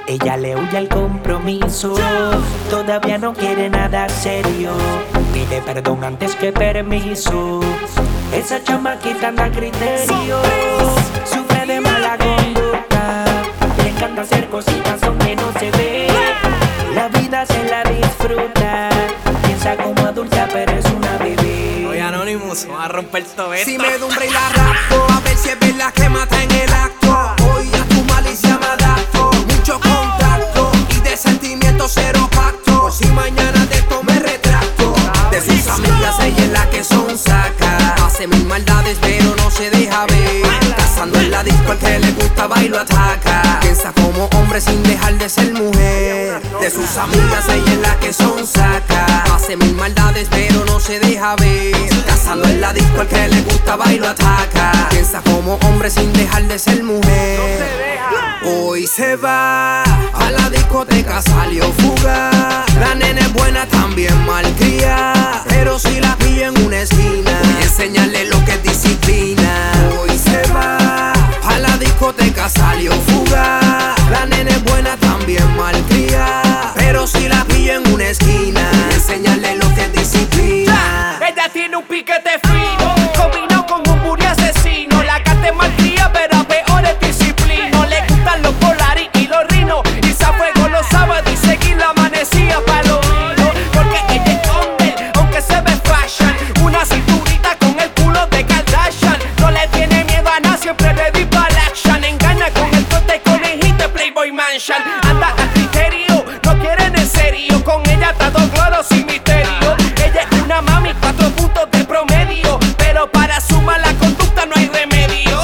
Ella le huye al compromiso, todavía no quiere nada serio. Pide perdón antes que permiso. Esa chamaquita anda a criterio. Sufre de mala conducta, le encanta hacer cositas donde no se ve. La vida se la disfruta, piensa como adulta pero es una bebé. Oye, Anonymous, vamos a romper todo esto. Si me dumbra y la rapo, a ver si es verdad que mata en el acto. Hoy a tu malicia me adapto, mucho contacto y de sentimientos cero pacto. Por si mañana de esto me retracto. De sus amigas ella es la que son saca. Hace mil maldades pero no se deja ver. Cazando en la disco al que le gusta va y lo ataca. Piensa como hombre sin dejar de ser mujer. De sus amigas ella es la que son saca. Hace mil maldades pero no se deja ver. Cazando en la disco al que le gusta va y lo ataca. Piensa como hombre sin dejar de ser mujer. Hoy se va a la discoteca, salió fuga. La nena es buena, también malcria, pero si la pilla en una esquina, voy a enseñarle lo que es disciplina. Hoy se va a la discoteca, salió fuga. La nena es buena, también malcria, pero si la pilla en una esquina, voy a enseñarle lo que es disciplina. Ella tiene un piquete fino, combinado con un buri asesino. La gata es malcria, pero peor es disciplino. Le gustan los polaris y los rinos, y se a fuego los sábados y seguir la amanecía pa' los vinos. Porque ella es Condel, aunque se ve fashion. Una cinturita con el culo de Kardashian. No le tiene miedo a nada, siempre ready para la action. Engana con el corte conejito de Playboy Mansion. Anda a criterio, no quieren en serio. Con ella está todo claro sin misterio. Ella es una mami, 4 puntos de promedio, pero para su mala conducta no hay remedio.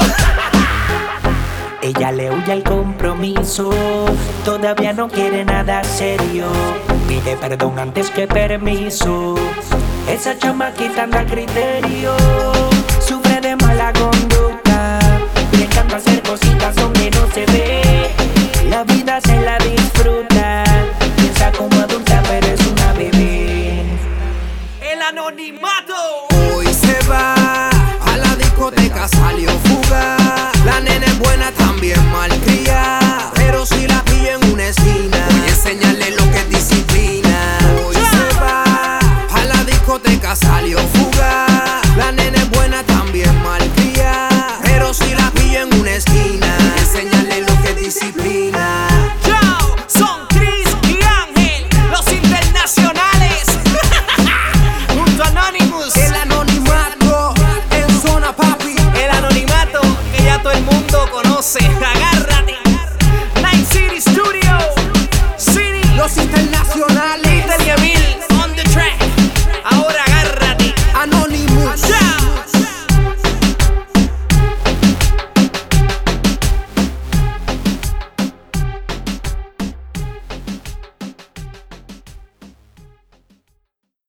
Ella le huye al compromiso, todavía no quiere nada serio. Pide perdón antes que permiso. Esa chamaquita anda a criterio. Sufre de mala conducta, le encanta hacer cositas donde no se ve. La vida se la disfruta, piensa como adulta pero es una bebé. El anonimato. Hoy se va a la discoteca, salió fuga. La nena es buena, también malcria, pero si la pilla en una esquina, voy a enseñarle lo que es disciplina. Hoy se va a la discoteca, salió fuga. La nena es buena, también malcria, pero si la pilla en una esquina, voy a enseñarle lo que es disciplina. Yo, son Chris y Ángel, los internacionales. Junto a Anonymous. El anonimato en zona, papi. El anonimato que ya todo el mundo conoce. Agárrate.